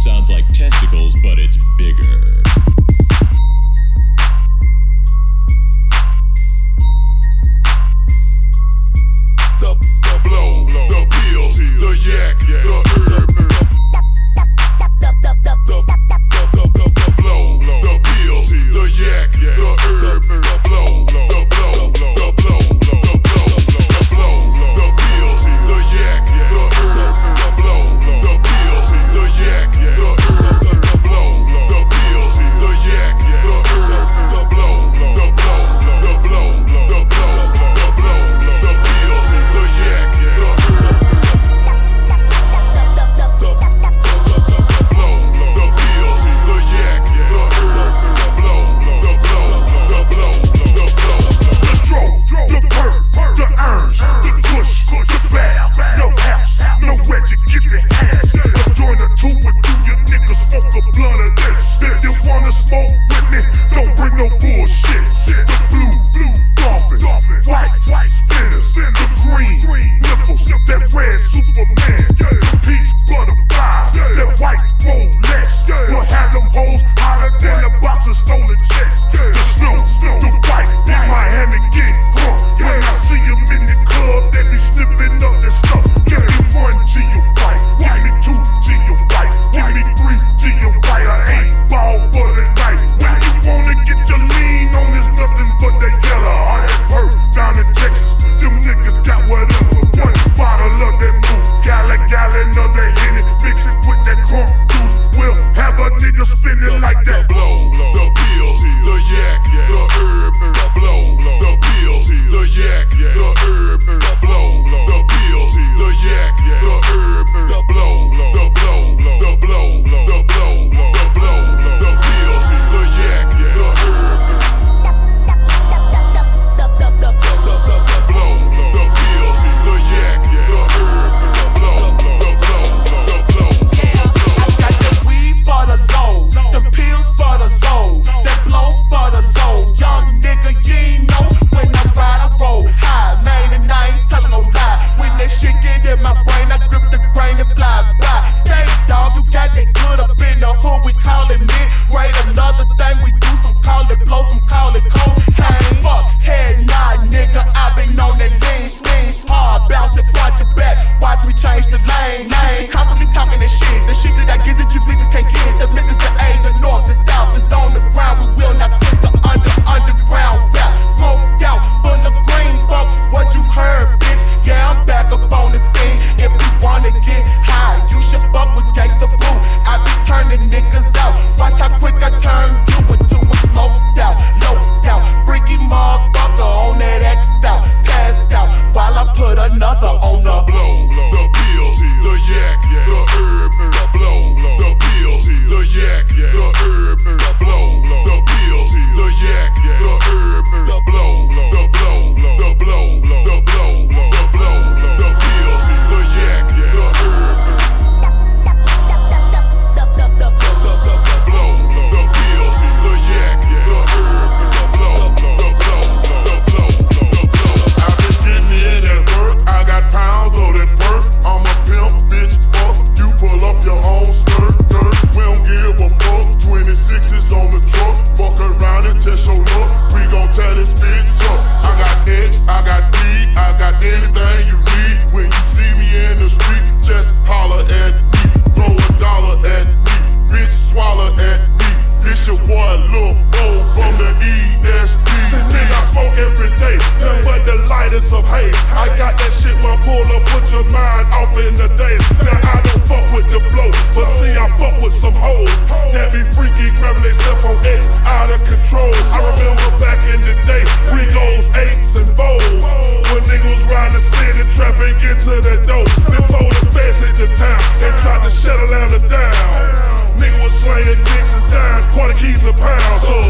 sounds like testicles, but it's bigger. The blow, the pills, the yak, the herb. The blow, the pills, the yak, the herb. The blow, the blow, the blow, the blow, the blow, the pills, the yak, the herb. The blow, the pills, the yak, the herb. The blow, the pills, the yak, the herb. The blow, the blow, the blow, the blow, the blow, the pills, the yak, the herb. Slaying dicks and dying, quarter keys a pound. So